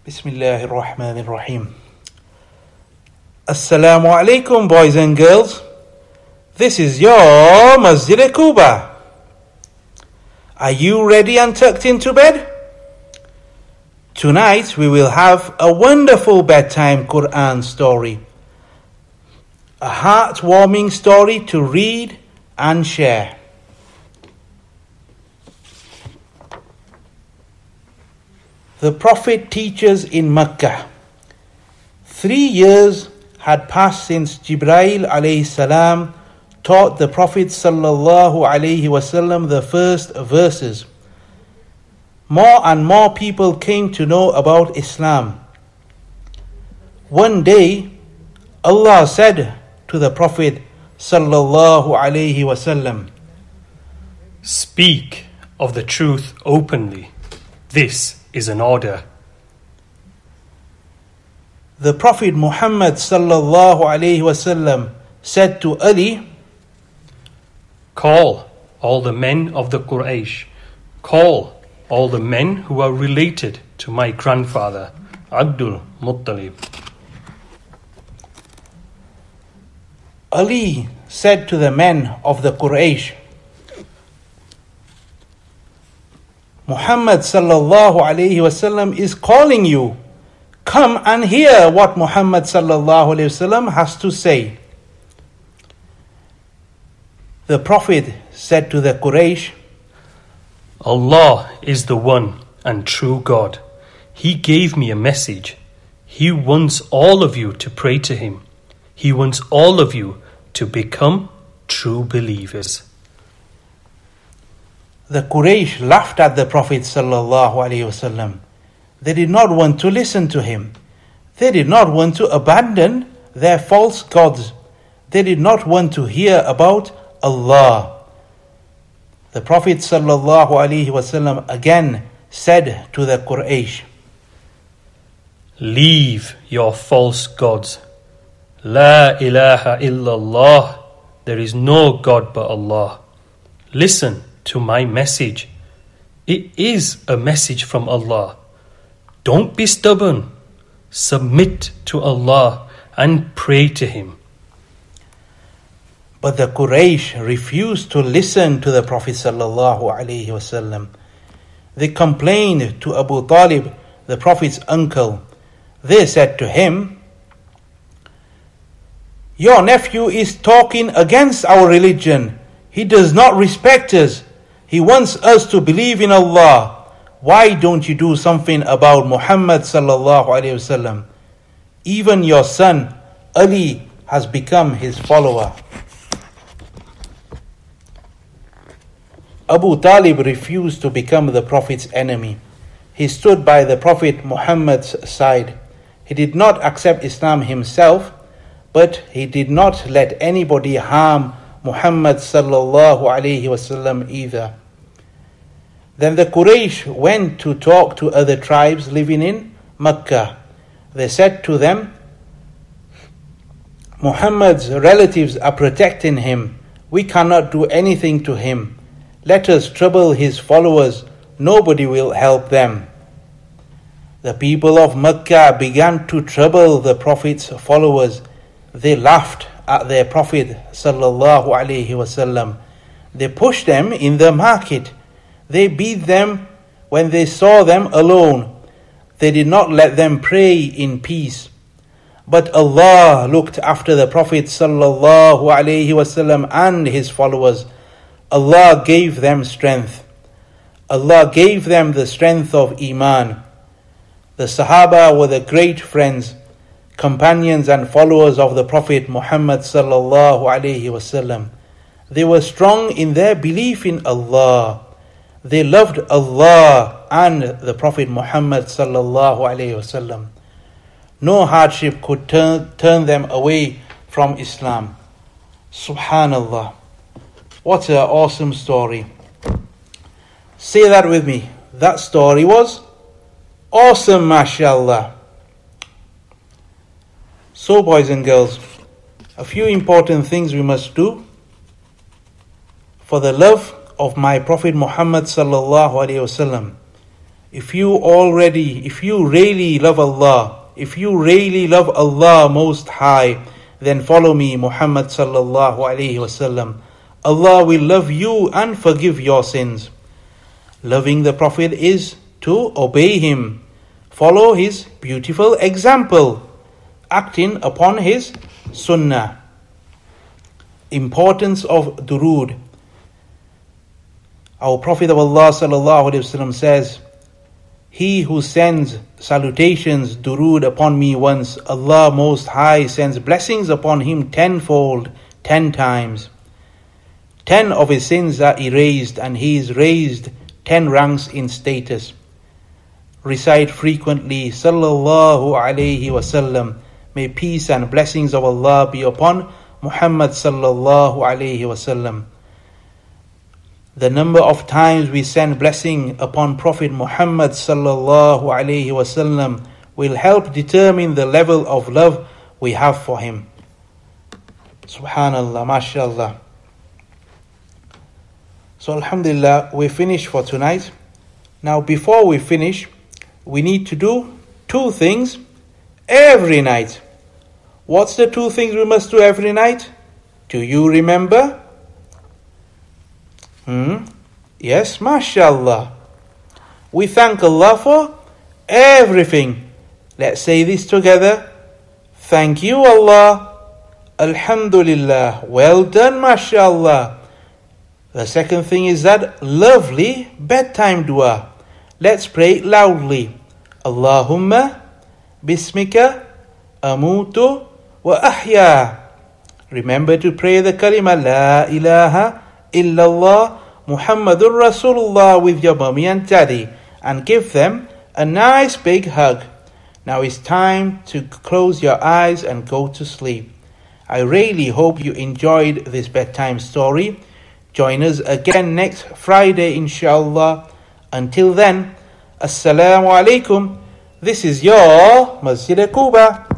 Bismillahir Rahmanir Rahim. Assalamu alaikum, boys and girls. This is your Masjid Kuba. Are you ready and tucked into bed? Tonight we will have a wonderful bedtime Quran story. A heartwarming story to read and share. The Prophet teaches in Mecca. 3 years had passed since Jibreel alayhi salam taught the Prophet sallallahu alayhi wasallam the first verses. More and more people came to know about Islam. One day, Allah said to the Prophet sallallahu alayhi wasallam, "Speak of the truth openly. This is an order." The Prophet Muhammad sallallahu alayhi wasallam said to Ali, "Call all the men of the Quraysh. Call all the men who are related to my grandfather, Abdul Muttalib." Ali said to the men of the Quraysh, "Muhammad sallallahu alayhi wasallam is calling you. Come and hear what Muhammad sallallahu alayhi wasallam has to say." The Prophet said to the Quraysh, "Allah is the one and true God. He gave me a message. He wants all of you to pray to Him. He wants all of you to become true believers." The Quraysh laughed at the Prophet sallallahu alaihi wasallam. They did not want to listen to him. They did not want to abandon their false gods. They did not want to hear about Allah. The Prophet sallallahu alaihi wasallam again said to the Quraysh, "Leave your false gods. La ilaha illallah. There is no God but Allah. Listen to my message. It is a message from Allah. Don't be stubborn. Submit to Allah and pray to Him." But the Quraysh refused to listen to the Prophet sallallahu alaihi wasallam. They complained to Abu Talib, the Prophet's uncle. They said to him, "Your nephew is talking against our religion. He does not respect us. He wants us to believe in Allah. Why don't you do something about Muhammad sallallahu alaihi wasallam? Even your son Ali has become his follower." Abu Talib refused to become the Prophet's enemy. He stood by the Prophet Muhammad's side. He did not accept Islam himself, but he did not let anybody harm Muhammad sallallahu alaihi wasallam either. Then the Quraysh went to talk to other tribes living in Mecca. They said to them, "Muhammad's relatives are protecting him. We cannot do anything to him. Let us trouble his followers. Nobody will help them." The people of Mecca began to trouble the Prophet's followers. They laughed at their Prophet sallallahu alaihi wasallam. They pushed them in the market. They beat them when they saw them alone. They did not let them pray in peace. But Allah looked after the Prophet sallallahu alaihi wasallam and his followers. Allah gave them strength. Allah gave them the strength of Iman. The Sahaba were the great friends, companions and followers of the Prophet Muhammad sallallahu alaihi wasallam. They were strong in their belief in Allah. They loved Allah and the Prophet Muhammad sallallahu alaihi wasallam. No hardship could turn them away from Islam. Subhanallah. What an awesome story. Say that with me. That story was awesome, mashallah. So, boys and girls, a few important things we must do for the love of my Prophet Muhammad sallallahu alaihi wasallam if you really love Allah, if you really love Allah Most High, then follow me, Muhammad sallallahu alayhi wasallam. Allah will love you and forgive your sins. Loving the Prophet is to obey him, follow his beautiful example, acting upon his sunnah. Importance of durood. Our Prophet of Allah sallallahu alaihi wasallam says, he who sends salutations, durood upon me once, Allah Most High sends blessings upon him tenfold, 10 times. 10 of his sins are erased and he is raised 10 ranks in status. Recite frequently, sallallahu alayhi wasallam. May peace and blessings of Allah be upon Muhammad sallallahu alayhi wasallam. The number of times we send blessing upon Prophet Muhammad sallallahu alayhi wasallam will help determine the level of love we have for him. Subhanallah, mashallah. So alhamdulillah, we finished for tonight. Now before we finish, we need to do 2 things every night. What's the 2 things we must do every night? Do you remember? Yes, mashallah. We thank Allah for everything. Let's say this together. Thank you, Allah. Alhamdulillah. Well done, mashallah. The second thing is that lovely bedtime dua. Let's pray it loudly. Allahumma bismika amutu wa ahya. Remember to pray the kalima La ilaha illallah Muhammadur Rasulullah with your mummy and daddy and give them a nice big hug. Now it's time to close your eyes and go to sleep. I really hope you enjoyed this bedtime story. Join us again next Friday, inshallah. Until then, Assalamu alaikum. This is your Masjid Quba.